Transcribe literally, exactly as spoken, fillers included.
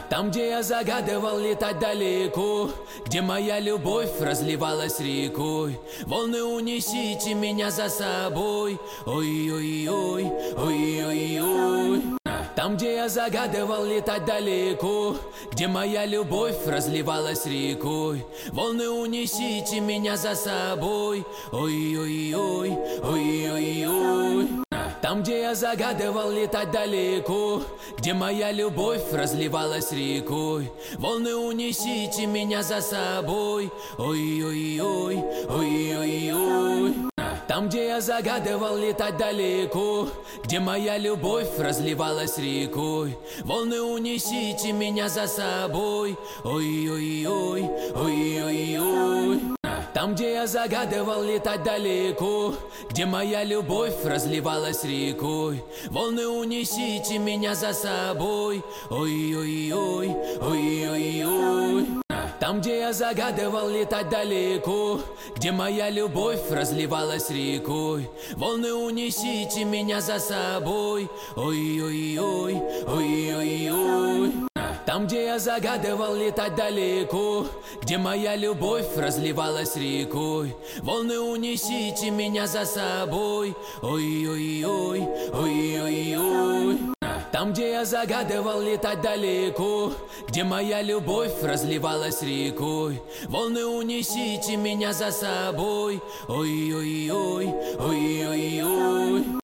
Там, где я загадывал летать далеко, где моя любовь разливалась рекой. Волны, унесите меня за собой. Ой-ой-ой, ой-ой-ой. Там, где я загадывал летать далеко, где моя любовь разливалась рекой. Волны, унесите меня за собой. Ой-ой-ой, ой-ой-ой. Там, где я загадывал летать далеко, где моя любовь разливалась рекой. Волны, унесите меня за собой. Ой-ой-ой, ой-ой-ой. Там, где я загадывал летать далеко, где моя любовь разливалась рекой. Волны, унесите меня за собой. Ой-ой-ой, ой-ой-ой. Там, где я загадывал летать далеко, где моя любовь разливалась рекой. Волны, унесите меня за собой. Ой-ой-ой, ой-ой-ой. Там, где я загадывал летать далеко, где моя любовь разливалась рекой. Волны, унесите меня за собой. Ой-ой-ой, ой-ой-ой. Там, где я загадывал летать далеко, где моя любовь разливалась рекой. Волны, унесите меня за собой. Ой-ой-ой, ой-ой-ой. Там, где я загадывал летать далеко, где моя любовь разливалась рекой. Волны, унесите меня за собой. Ой-ой-ой, ой-ой-ой.